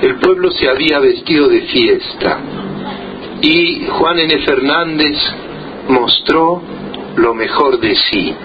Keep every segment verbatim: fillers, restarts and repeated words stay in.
el pueblo se había vestido de fiesta y Juan N. Fernández mostró lo mejor de sí.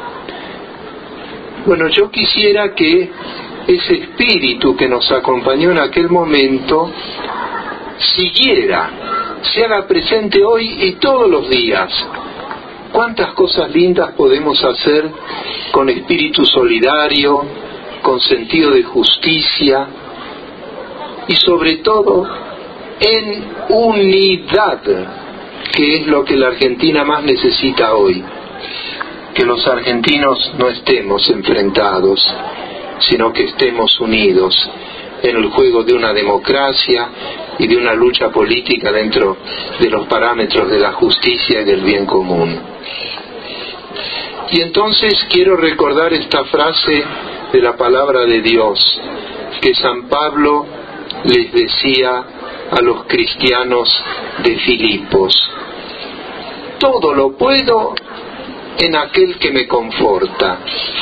Bueno, yo quisiera que ese espíritu que nos acompañó en aquel momento siguiera, se haga presente hoy y todos los días. ¿Cuántas cosas lindas podemos hacer con espíritu solidario, con sentido de justicia y sobre todo en unidad, que es lo que la Argentina más necesita hoy? Que los argentinos no estemos enfrentados, sino que estemos unidos en el juego de una democracia y de una lucha política dentro de los parámetros de la justicia y del bien común. Y entonces quiero recordar esta frase de la palabra de Dios que San Pablo les decía a los cristianos de Filipos: todo lo puedo en aquel que me conforta.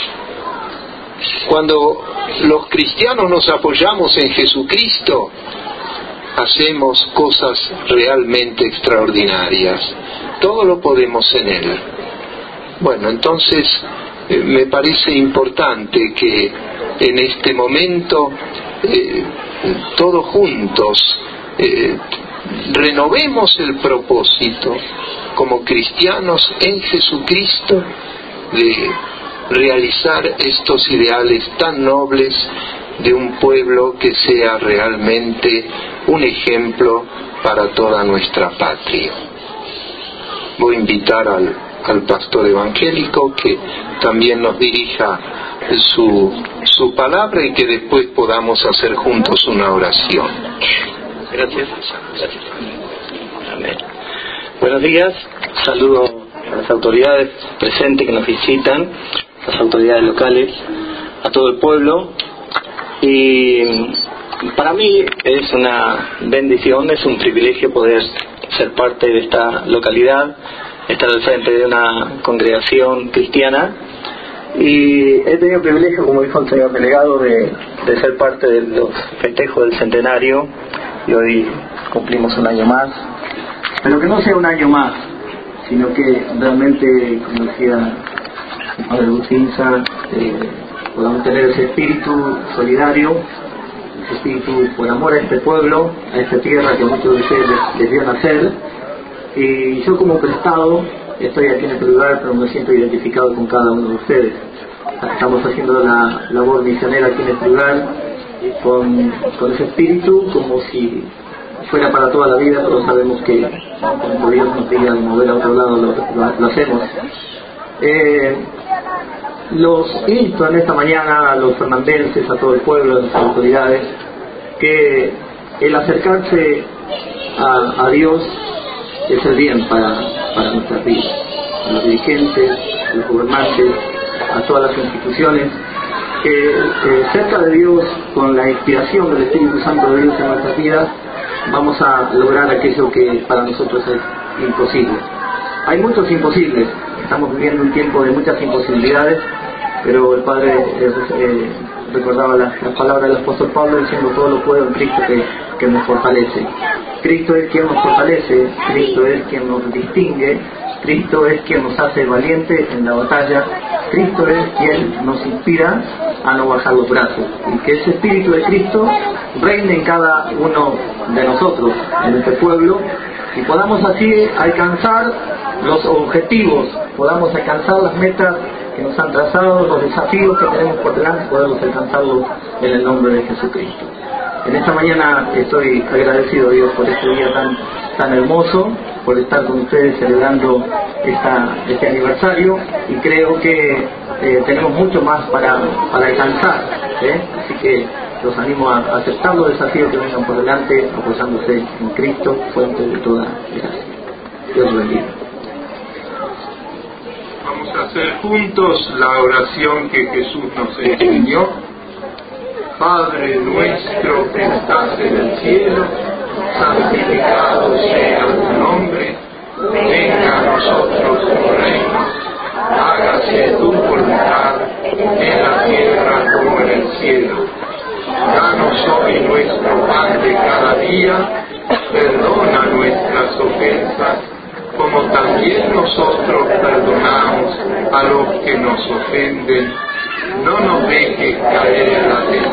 Cuando los cristianos nos apoyamos en Jesucristo, hacemos cosas realmente extraordinarias. Todo lo podemos en Él. Bueno, entonces eh, me parece importante que en este momento eh, todos juntos eh, renovemos el propósito como cristianos en Jesucristo de realizar estos ideales tan nobles de un pueblo que sea realmente un ejemplo para toda nuestra patria. Voy a invitar al, al pastor evangélico que también nos dirija su, su palabra y que después podamos hacer juntos una oración. Gracias. Gracias. Amén. Buenos días, saludo a las autoridades presentes que nos visitan, las autoridades locales, a todo el pueblo. Y para mí es una bendición, es un privilegio poder ser parte de esta localidad, estar al frente de una congregación cristiana. Y he tenido el privilegio, como dijo el señor delegado, de, de ser parte de los festejos del centenario, y hoy cumplimos un año más. Pero que no sea un año más, sino que realmente, como decía el padre Bucinza, eh, podamos tener ese espíritu solidario, ese espíritu por amor a este pueblo, a esta tierra que muchos de ustedes les, les vio nacer. Y yo como prestado estoy aquí en este lugar, pero me siento identificado con cada uno de ustedes. Estamos haciendo la labor misionera aquí en este lugar con, con ese espíritu, como si fuera para toda la vida, pero sabemos que cuando Dios nos diga mover a otro lado lo, lo, lo hacemos. Eh, los insto en esta mañana a los fernandenses, a todo el pueblo, a las autoridades, que el acercarse a, a Dios es el bien para, para nuestras vidas. A los dirigentes, a los gobernantes, a todas las instituciones, que eh, cerca de Dios, con la inspiración del Espíritu Santo de Dios en nuestras vidas, vamos a lograr aquello que para nosotros es imposible. Hay muchos imposibles, estamos viviendo un tiempo de muchas imposibilidades, pero el Padre eh, eh, recordaba las, las palabras del apóstol Pablo diciendo: todo lo puedo en Cristo que, que me fortalece. Cristo es quien nos fortalece, Cristo es quien nos distingue, Cristo es quien nos hace valientes en la batalla, Cristo es quien nos inspira a no bajar los brazos, y que ese Espíritu de Cristo reine en cada uno de nosotros, en este pueblo, y podamos así alcanzar los objetivos, podamos alcanzar las metas que nos han trazado, los desafíos que tenemos por delante, podemos alcanzarlos en el nombre de Jesucristo. En esta mañana estoy agradecido a Dios por este día tan, tan hermoso, por estar con ustedes celebrando esta, este aniversario, y creo que eh, tenemos mucho más para, para alcanzar, ¿eh? Así que los animo a aceptar los desafíos que vengan por delante, apoyándose en Cristo, fuente de toda gracia. Dios los bendiga. Vamos a hacer juntos la oración que Jesús nos enseñó. Padre nuestro que estás en el cielo, santificado sea tu nombre, venga a nosotros tu reino, hágase tu voluntad en la tierra como en el cielo. Danos hoy nuestro pan pan de cada día, perdona nuestras ofensas, como también nosotros perdonamos a los que nos ofenden. No nos dejes caer en la tentación